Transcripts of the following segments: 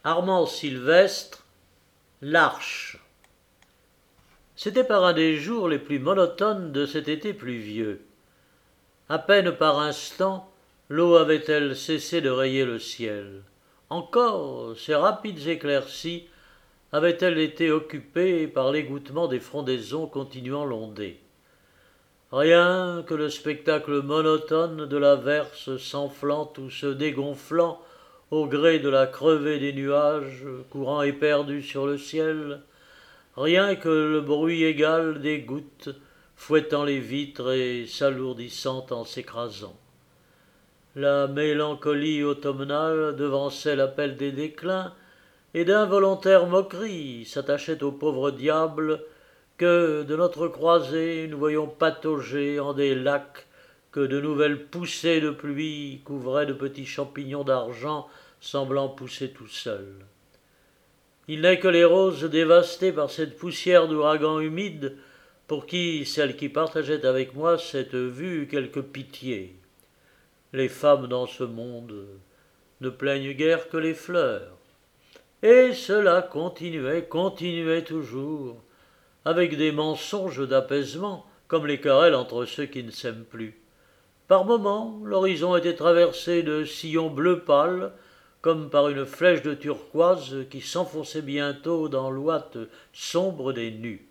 Armand Sylvestre, l'Arche. C'était par un des jours les plus monotones de cet été pluvieux. À peine par instant, l'eau avait-elle cessé de rayer le ciel. Encore, ces rapides éclaircies avaient-elles été occupées par l'égouttement des frondaisons continuant l'ondée. Rien que le spectacle monotone de l'averse s'enflant ou se dégonflant au gré de la crevée des nuages, courant éperdu sur le ciel, rien que le bruit égal des gouttes fouettant les vitres et s'alourdissant en s'écrasant. La mélancolie automnale devançait l'appel des déclins, et d'involontaires moqueries s'attachaient au pauvre diable que, de notre croisée, nous voyons patauger en des lacs que de nouvelles poussées de pluie couvraient de petits champignons d'argent semblant pousser tout seuls. Il n'est que les roses dévastées par cette poussière d'ouragan humide pour qui celle qui partageait avec moi cette vue eut quelque pitié. Les femmes dans ce monde ne plaignent guère que les fleurs. Et cela continuait toujours, avec des mensonges d'apaisement, comme les querelles entre ceux qui ne s'aiment plus. Par moments, l'horizon était traversé de sillons bleu pâle, comme par une flèche de turquoise qui s'enfonçait bientôt dans l'ouate sombre des nues.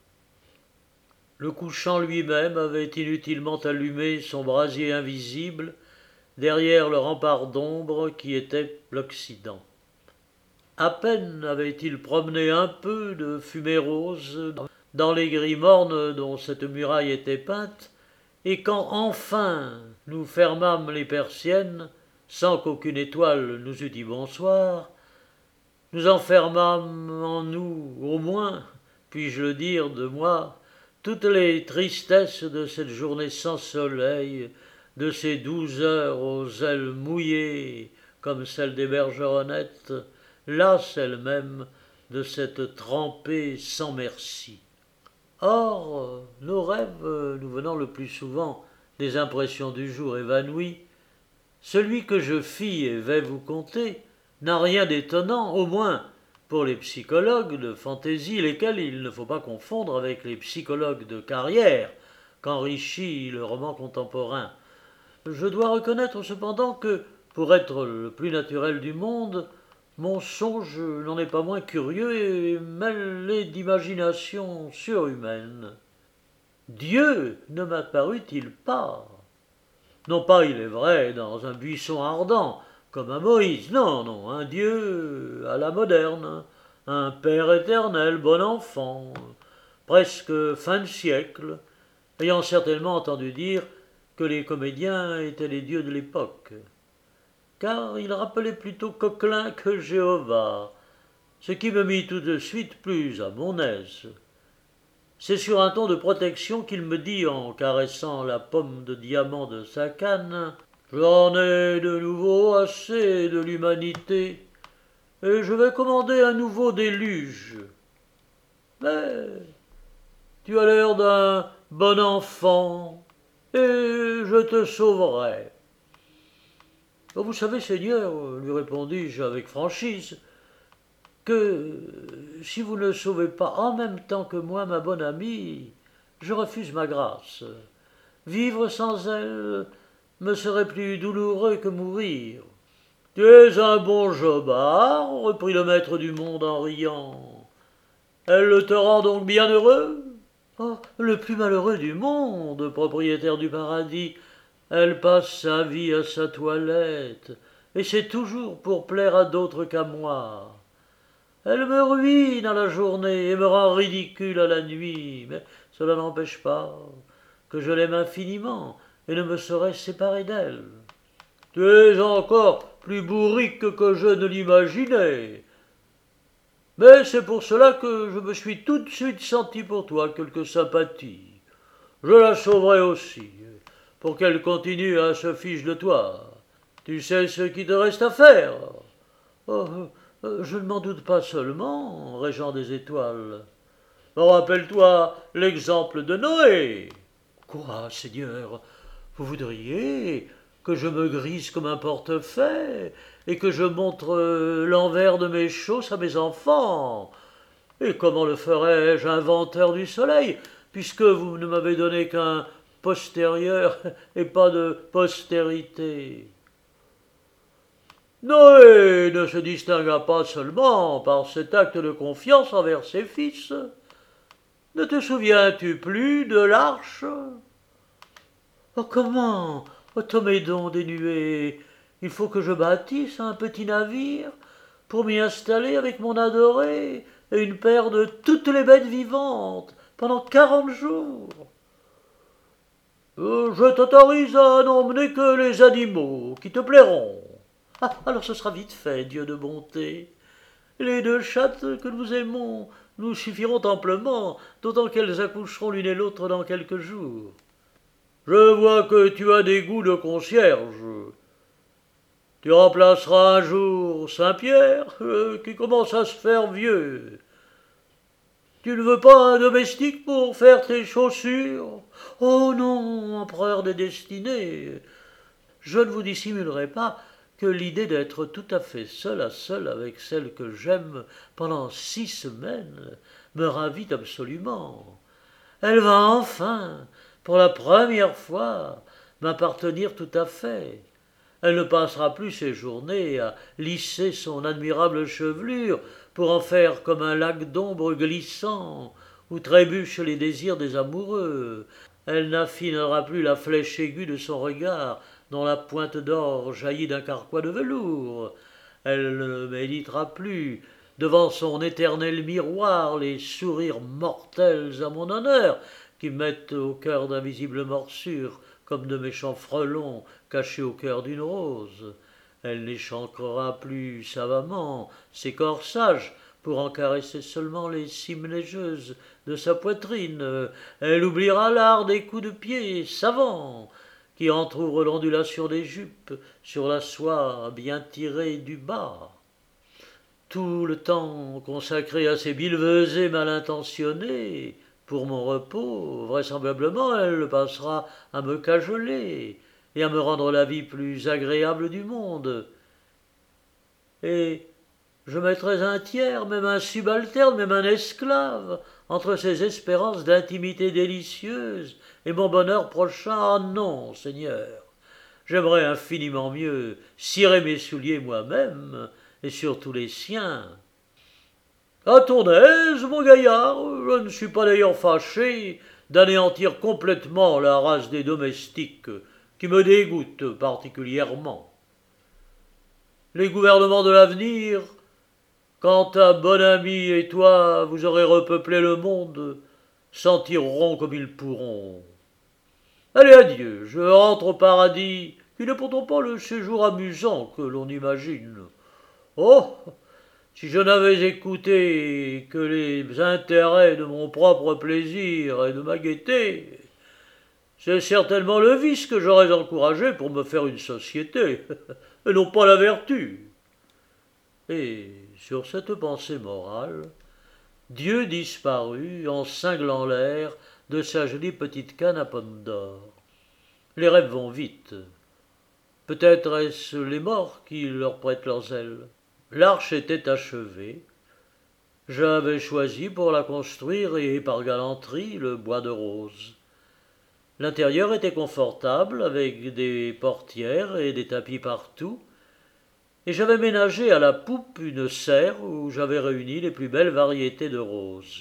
Le couchant lui-même avait inutilement allumé son brasier invisible derrière le rempart d'ombre qui était l'Occident. À peine avait-il promené un peu de fumée rose dans les gris mornes dont cette muraille était peinte, et quand enfin nous fermâmes les persiennes, sans qu'aucune étoile nous eût dit bonsoir, nous enfermâmes en nous, au moins, puis-je le dire de moi, toutes les tristesses de cette journée sans soleil, de ces 12 heures aux ailes mouillées comme celles des bergeronnettes, lasse elle-même de cette trempée sans merci. Or, nos rêves nous venant le plus souvent des impressions du jour évanouies, celui que je fis et vais vous conter n'a rien d'étonnant, au moins pour les psychologues de fantaisie, lesquels il ne faut pas confondre avec les psychologues de carrière qu'enrichit le roman contemporain. Je dois reconnaître cependant que, pour être le plus naturel du monde, mon songe n'en est pas moins curieux et mêlé d'imagination surhumaine. Dieu ne m'apparut-il pas? Non pas, il est vrai, dans un buisson ardent, comme un Moïse, non, un Dieu à la moderne, un Père éternel, bon enfant, presque fin de siècle, ayant certainement entendu dire que les comédiens étaient les dieux de l'époque. Car il rappelait plutôt Coquelin que Jéhovah, ce qui me mit tout de suite plus à mon aise. C'est sur un ton de protection qu'il me dit, en caressant la pomme de diamant de sa canne, « J'en ai de nouveau assez de l'humanité, et je vais commander un nouveau déluge. Mais tu as l'air d'un bon enfant, et je te sauverai. » « Vous savez, Seigneur, lui répondis-je avec franchise, que si vous ne sauvez pas en même temps que moi ma bonne amie, je refuse ma grâce. Vivre sans elle me serait plus douloureux que mourir. »« Tu es un bon jobard, reprit le maître du monde en riant. Elle te rend donc bien heureux ? » ?»« Oh, le plus malheureux du monde, propriétaire du paradis. Elle passe sa vie à sa toilette, et c'est toujours pour plaire à d'autres qu'à moi. Elle me ruine à la journée et me rend ridicule à la nuit, mais cela n'empêche pas que je l'aime infiniment et ne me saurais séparer d'elle. Tu es encore plus bourrique que je ne l'imaginais. Mais c'est pour cela que je me suis tout de suite senti pour toi quelque sympathie. Je la sauverai aussi, pour qu'elle continue à se fiche de toi. Tu sais ce qu'il te reste à faire. Oh, je ne m'en doute pas seulement, régent des étoiles. Rappelle-toi l'exemple de Noé. Quoi, Seigneur, vous voudriez que je me grise comme un portefaix, et que je montre l'envers de mes chausses à mes enfants. Et comment le ferais-je, inventeur du soleil, puisque vous ne m'avez donné qu'un postérieur et pas de postérité? Noé ne se distingua pas seulement par cet acte de confiance envers ses fils. Ne te souviens-tu plus de l'arche? Oh, comment? Automédon dénué, il faut que je bâtisse un petit navire pour m'y installer avec mon adoré et une paire de toutes les bêtes vivantes pendant 40 jours. Je t'autorise à n'emmener que les animaux qui te plairont. Ah, alors ce sera vite fait, Dieu de bonté. Les 2 chattes que nous aimons nous suffiront amplement, d'autant qu'elles accoucheront l'une et l'autre dans quelques jours. Je vois que tu as des goûts de concierge. Tu remplaceras un jour Saint-Pierre, qui commence à se faire vieux. Tu ne veux pas un domestique pour faire tes chaussures? Oh non, empereur des destinées. Je ne vous dissimulerai pas que l'idée d'être tout à fait seul à seul avec celle que j'aime pendant 6 semaines me ravit absolument. Elle va enfin, pour la première fois, m'appartenir tout à fait. Elle ne passera plus ses journées à lisser son admirable chevelure pour en faire comme un lac d'ombre glissant où trébuchent les désirs des amoureux. Elle n'affinera plus la flèche aiguë de son regard dont la pointe d'or jaillit d'un carquois de velours. Elle ne méditera plus devant son éternel miroir les sourires mortels à mon honneur qui mettent au cœur d'invisibles morsures comme de méchants frelons cachés au cœur d'une rose. Elle n'échancrera plus savamment ses corsages pour en caresser seulement les cimes neigeuses de sa poitrine. Elle oubliera l'art des coups de pied savants qui entr'ouvrent l'ondulation des jupes sur la soie bien tirée du bas. Tout le temps consacré à ces billevesées mal intentionnées, pour mon repos, vraisemblablement elle le passera à me cajoler et à me rendre la vie plus agréable du monde. Et je mettrais un tiers, même un subalterne, même un esclave, entre ces espérances d'intimité délicieuse et mon bonheur prochain. Ah non, Seigneur, j'aimerais infiniment mieux cirer mes souliers moi-même, et surtout les siens. À ton aise, mon gaillard, je ne suis pas d'ailleurs fâché d'anéantir complètement la race des domestiques, qui me dégoûte particulièrement. Les gouvernements de l'avenir, quand ta bonne amie et toi vous aurez repeuplé le monde, s'en tireront comme ils pourront. Allez, adieu, je rentre au paradis, qui n'est pourtant pas le séjour amusant que l'on imagine. Oh, si je n'avais écouté que les intérêts de mon propre plaisir et de ma gaieté, c'est certainement le vice que j'aurais encouragé pour me faire une société, et non pas la vertu. Et sur cette pensée morale, Dieu disparut en cinglant l'air de sa jolie petite canne à pomme d'or. Les rêves vont vite. Peut-être est-ce les morts qui leur prêtent leurs ailes. L'arche était achevée. J'avais choisi pour la construire, et par galanterie, le bois de rose. L'intérieur était confortable, avec des portières et des tapis partout, et j'avais ménagé à la poupe une serre où j'avais réuni les plus belles variétés de roses.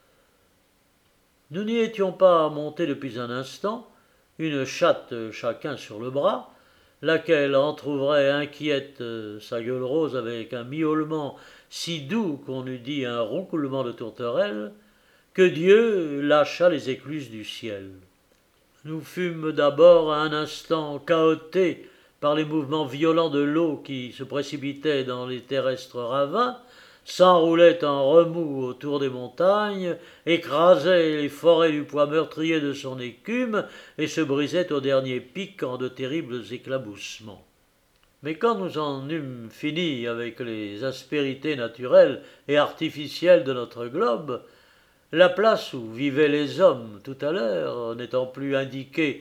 Nous n'y étions pas montés depuis un instant, une chatte chacun sur le bras, laquelle entr'ouvrait inquiète sa gueule rose avec un miaulement si doux qu'on eût dit un roncoulement de tourterelle, que Dieu lâcha les écluses du ciel. Nous fûmes d'abord un instant cahotés par les mouvements violents de l'eau qui se précipitait dans les terrestres ravins, s'enroulait en remous autour des montagnes, écrasait les forêts du poids meurtrier de son écume et se brisait au dernier pic en de terribles éclaboussements. Mais quand nous en eûmes fini avec les aspérités naturelles et artificielles de notre globe, la place où vivaient les hommes tout à l'heure n'étant plus indiquée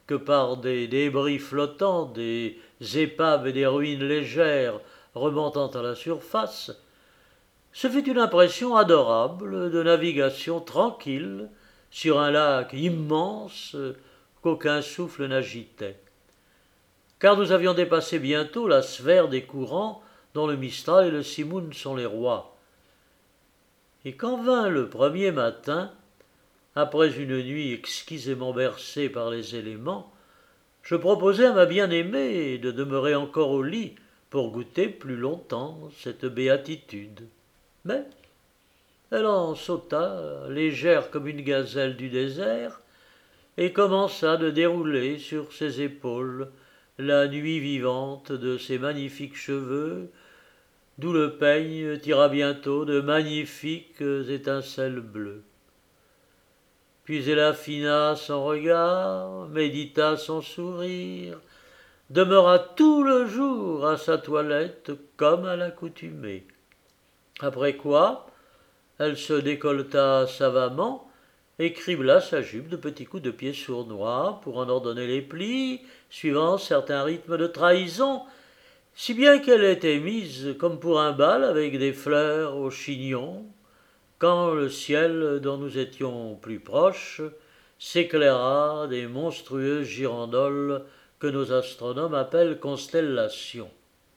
que par des débris flottants, des épaves et des ruines légères remontant à la surface, ce fut une impression adorable de navigation tranquille sur un lac immense qu'aucun souffle n'agitait. Car nous avions dépassé bientôt la sphère des courants dont le Mistral et le Simoun sont les rois. Et quand vint le premier matin, après une nuit exquisément bercée par les éléments, je proposai à ma bien-aimée de demeurer encore au lit pour goûter plus longtemps cette béatitude. Mais elle en sauta, légère comme une gazelle du désert, et commença de dérouler sur ses épaules la nuit vivante de ses magnifiques cheveux, d'où le peigne tira bientôt de magnifiques étincelles bleues. Puis elle affina son regard, médita son sourire, demeura tout le jour à sa toilette comme à l'accoutumée. Après quoi, elle se décolta savamment et cribla sa jupe de petits coups de pied sournois pour en ordonner les plis, suivant certains rythmes de trahison, si bien qu'elle était mise comme pour un bal avec des fleurs au chignon, quand le ciel dont nous étions plus proches s'éclaira des monstrueuses girandoles que nos astronomes appellent constellations.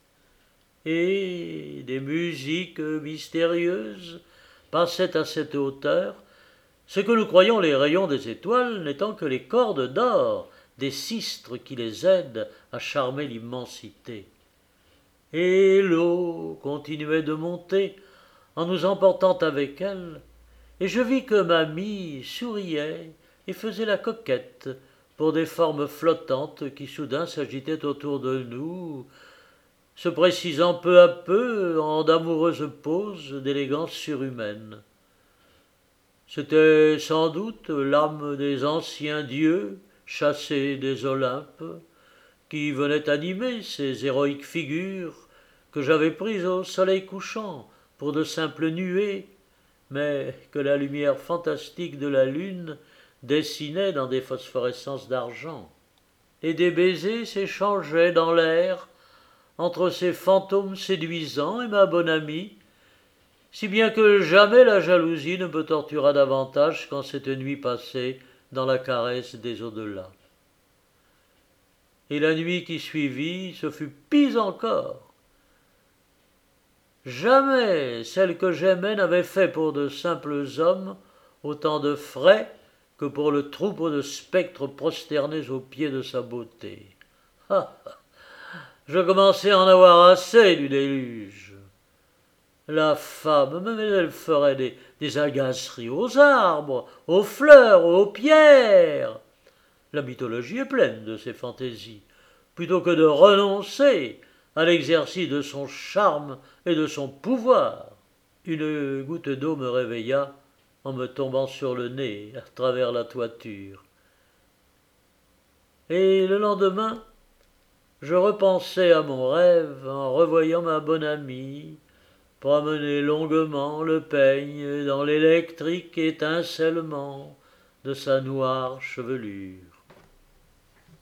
Et des musiques mystérieuses passaient à cette hauteur, ce que nous croyons les rayons des étoiles n'étant que les cordes d'or des sistres qui les aident à charmer l'immensité. Et l'eau continuait de monter en nous emportant avec elle, et je vis que mamie souriait et faisait la coquette pour des formes flottantes qui soudain s'agitaient autour de nous, se précisant peu à peu en d'amoureuses poses d'élégance surhumaine. C'était sans doute l'âme des anciens dieux chassés des Olympes qui venait animer ces héroïques figures que j'avais prises au soleil couchant pour de simples nuées, mais que la lumière fantastique de la lune dessinait dans des phosphorescences d'argent. Et des baisers s'échangeaient dans l'air entre ces fantômes séduisants et ma bonne amie, si bien que jamais la jalousie ne me tortura davantage qu'en cette nuit passée dans la caresse des au-delà. Et la nuit qui suivit, ce fut pis encore. Jamais celle que j'aimais n'avait fait pour de simples hommes autant de frais que pour le troupeau de spectres prosternés aux pieds de sa beauté. Ah, je commençais à en avoir assez du déluge. La femme, mais elle ferait des agaceries aux arbres, aux fleurs, aux pierres. La mythologie est pleine de ces fantaisies. Plutôt que de renoncer à l'exercice de son charme et de son pouvoir, une goutte d'eau me réveilla en me tombant sur le nez à travers la toiture. Et le lendemain, je repensai à mon rêve en revoyant ma bonne amie promener longuement le peigne dans l'électrique étincellement de sa noire chevelure.